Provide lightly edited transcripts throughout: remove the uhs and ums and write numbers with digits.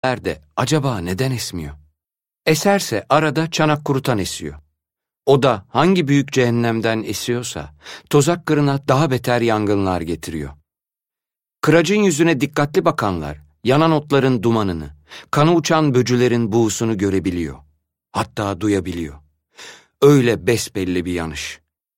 de acaba neden esmiyor? Eserse arada çanak kurutan esiyor. O da hangi büyük cehennemden esiyorsa tozak kırına daha beter yangınlar getiriyor. Kıracın yüzüne dikkatli bakanlar yanan otların dumanını, kanı uçan böcülerin buğusunu görebiliyor. Hatta duyabiliyor. Öyle besbelli bir yanış.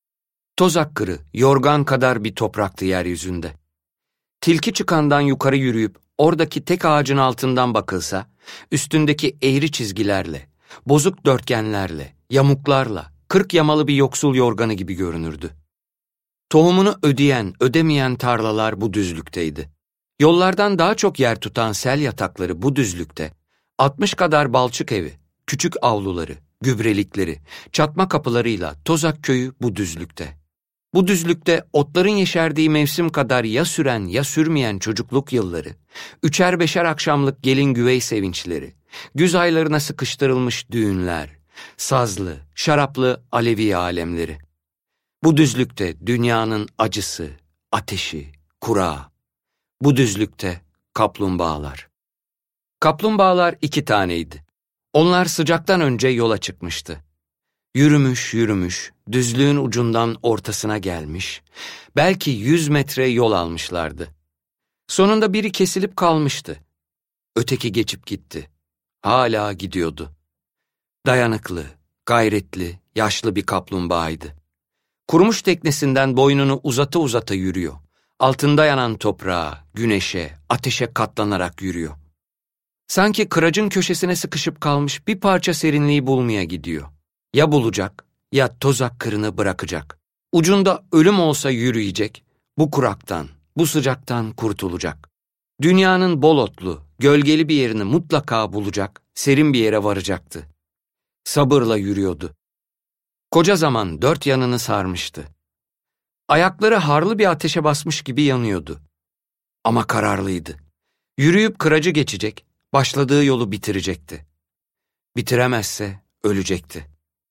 Tozak kırı yorgan kadar bir topraktı yeryüzünde. Tilki çıkandan yukarı yürüyüp oradaki tek ağacın altından bakılsa, üstündeki eğri çizgilerle, bozuk dörtgenlerle, yamuklarla, 40 yamalı bir yoksul yorganı gibi görünürdü. Tohumunu ödeyen, ödemeyen tarlalar bu düzlükteydi. Yollardan daha çok yer tutan sel yatakları bu düzlükte, 60 kadar balçık evi, küçük avluları, gübrelikleri, çatma kapılarıyla Tozak köyü bu düzlükte. Bu düzlükte otların yeşerdiği mevsim kadar ya süren ya sürmeyen çocukluk yılları, 3'er 5'er akşamlık gelin güvey sevinçleri, güz aylarına sıkıştırılmış düğünler, sazlı, şaraplı Alevi alemleri. Bu düzlükte dünyanın acısı, ateşi, kurağı. Bu düzlükte kaplumbağalar. Kaplumbağalar 2 taneydi. Onlar sıcaktan önce yola çıkmıştı. Yürümüş yürümüş, düzlüğün ucundan ortasına gelmiş, belki 100 metre yol almışlardı. Sonunda biri kesilip kalmıştı. Öteki geçip gitti. Hala gidiyordu. Dayanıklı, gayretli, yaşlı bir kaplumbağaydı. Kurumuş teknesinden boynunu uzata uzata yürüyor. Altında yanan toprağa, güneşe, ateşe katlanarak yürüyor. Sanki kıracın köşesine sıkışıp kalmış bir parça serinliği bulmaya gidiyor. Ya bulacak ya Tozak kırını bırakacak. Ucunda ölüm olsa yürüyecek, bu kuraktan, bu sıcaktan kurtulacak. Dünyanın bol otlu, gölgeli bir yerini mutlaka bulacak, serin bir yere varacaktı. Sabırla yürüyordu. Koca zaman 4 yanını sarmıştı. Ayakları harlı bir ateşe basmış gibi yanıyordu. Ama kararlıydı. Yürüyüp kıracı geçecek, başladığı yolu bitirecekti. Bitiremezse ölecekti.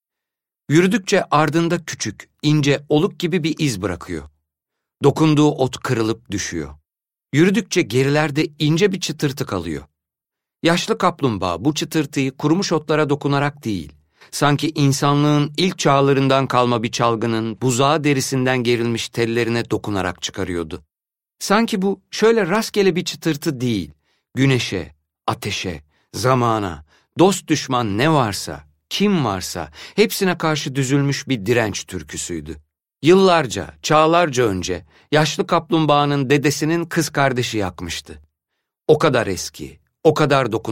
Yürüdükçe ardında küçük, ince, oluk gibi bir iz bırakıyor. Dokunduğu ot kırılıp düşüyor. Yürüdükçe gerilerde ince bir çıtırtı kalıyor. Yaşlı kaplumbağa bu çıtırtıyı kurumuş otlara dokunarak değil, sanki insanlığın ilk çağlarından kalma bir çalgının buzağı derisinden gerilmiş tellerine dokunarak çıkarıyordu. Sanki bu şöyle rastgele bir çıtırtı değil, güneşe, ateşe, zamana, dost düşman ne varsa, kim varsa hepsine karşı düzülmüş bir direnç türküsüydü. Yıllarca, çağlarca önce yaşlı kaplumbağanın dedesinin kız kardeşi yakmıştı. O kadar eski, o kadar